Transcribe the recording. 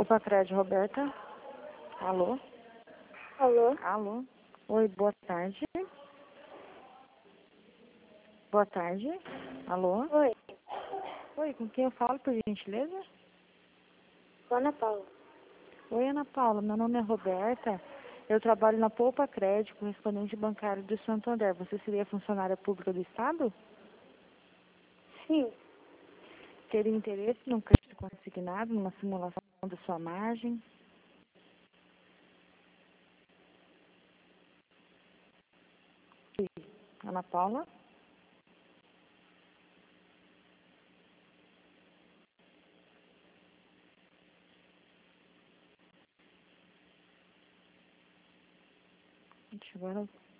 Opa, Crédito, Roberta. Alô? Alô? Alô? Oi, boa tarde. Boa tarde. Alô? Oi, Oi, com quem eu falo, por gentileza? sou Ana Paula. Oi, Ana Paula, meu nome é Roberta. Eu trabalho na Poupa Crédito, correspondente bancário do Santander. Você seria funcionária pública do Estado? Sim, Teria interesse num crédito consignado, numa simulação da sua margem? Sim. Ana Paula? Agora